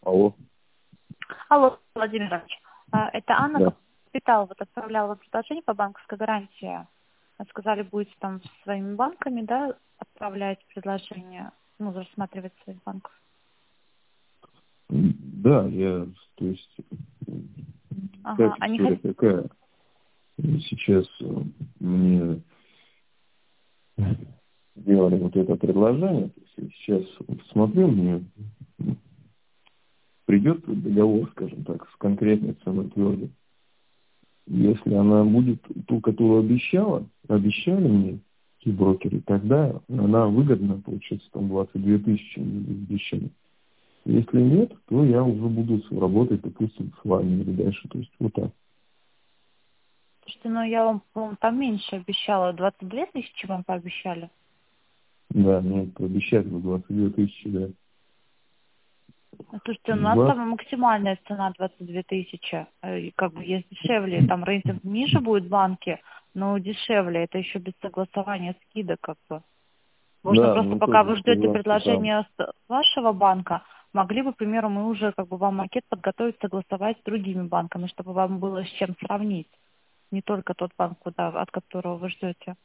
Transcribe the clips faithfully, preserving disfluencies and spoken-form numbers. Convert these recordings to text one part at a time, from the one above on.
Алло. Алло, Владимир Иванович. А, Это Анна Да. Капитал. Вот отправляла вам предложение по банковской гарантии. Сказали, будете там со своими банками, да, отправлять предложение, ну, рассматривать своих банков. Да, я, то есть, Ага, как они история хот- такая. Сейчас э, мне сделали вот это предложение. То есть я сейчас смотрю, мне придет договор, скажем так, с конкретной ценой твердой. Если она будет ту, которую обещала, обещали мне те брокеры, тогда она выгодна, получается, там двадцать две тысячи обещали. Если нет, то я уже буду работать, допустим, с вами или дальше. То есть вот так. Слушайте, ну я вам, по-моему, там меньше обещала. двадцать две тысячи вам пообещали? Да, мне обещали двадцать две тысячи, да. Ну, слушайте, у нас двадцать там максимальная цена двадцать две тысячи. Э, и Как бы есть дешевле, там рейтинг ниже будет банки, но дешевле. Это еще без согласования скидок, как бы. Можно Да, просто, ну пока тоже вы ждете сказал, что там. предложения с вашего банка, могли бы, к примеру, мы уже как бы вам макет подготовить, согласовать с другими банками, чтобы вам было с чем сравнить. Не только тот банк, куда, от которого вы ждете.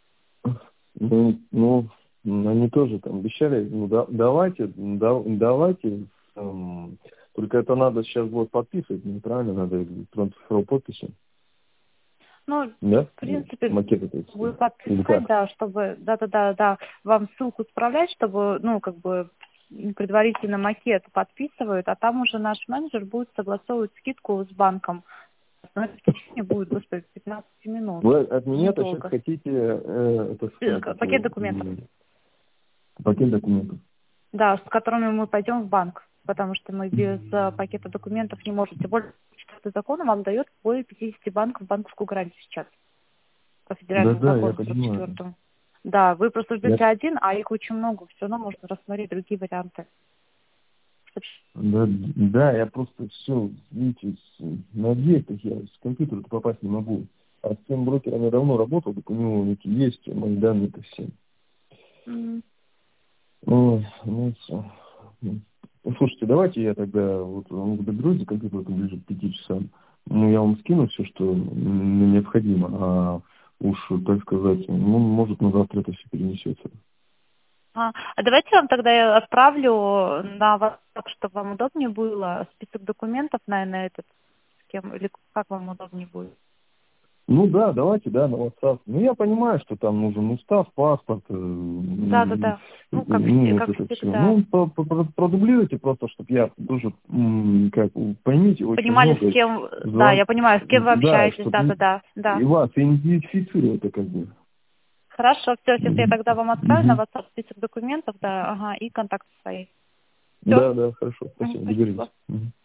Ну, ну, они тоже там обещали, ну да, давайте, да, давайте. эм, только это надо сейчас вот подписывать, неправильно, надо электронную цифровую подпись. Ну, Да? в принципе, Макет это вы или подписать, как? да, чтобы, да-да-да, да, вам ссылку справлять, чтобы, ну, как бы, предварительно макет подписывают, а там уже наш менеджер будет согласовывать скидку с банком. Но это в течение будет, господи, пятнадцать минут. Вы от меня-то сейчас Недолго. хотите э, это Э, самое, к- как Пакет его, документов. м, пакет документов. Да, с которыми мы пойдем в банк, потому что мы без э, пакета документов не можем. Тем более, четвертый закон вам дает более пятидесяти банков банковскую гарантию сейчас по федеральному Да-да, я закону сорок понимаю. четвёртому. Да, вы просто Я, ждете один, а их очень много. Все равно можно рассмотреть другие варианты. да, да, я просто все, видите, с- на объектах я с компьютера попасть не могу. А с тем брокером я давно работал, так у него эти есть мои данные-то все. М. Ой, ну, всё. Ну, слушайте, давайте я тогда вот ну, доберусь до компьютера ближе к пяти часам. Ну, я вам скину все, что м, необходимо, а уж, так сказать, ну, может, на завтра это все перенесется. А, а давайте я вам тогда я отправлю на WhatsApp, чтобы вам удобнее было, список документов на, на этот, с кем, или как вам удобнее будет. Ну да, давайте, да, на WhatsApp. Ну, я понимаю, что там нужен устав, паспорт, э, Да, да, м, да. э, Ну, как, все- ну, вот как это все. всегда. Ну, по- по- про- продублируйте просто, чтобы я тоже, м, как, поймите, очень Понимали, с много кем, да, звон... я понимаю, с кем вы Да, общаетесь, да, да, чтобы да, и да. вас идентифицировать, как бы. Хорошо, все, сейчас я Мгм. тогда вам отправлю на Мгм. WhatsApp список документов, да, ага, и контакты свои. Все, Да, да, хорошо, спасибо, спасибо. договорились. Мгм.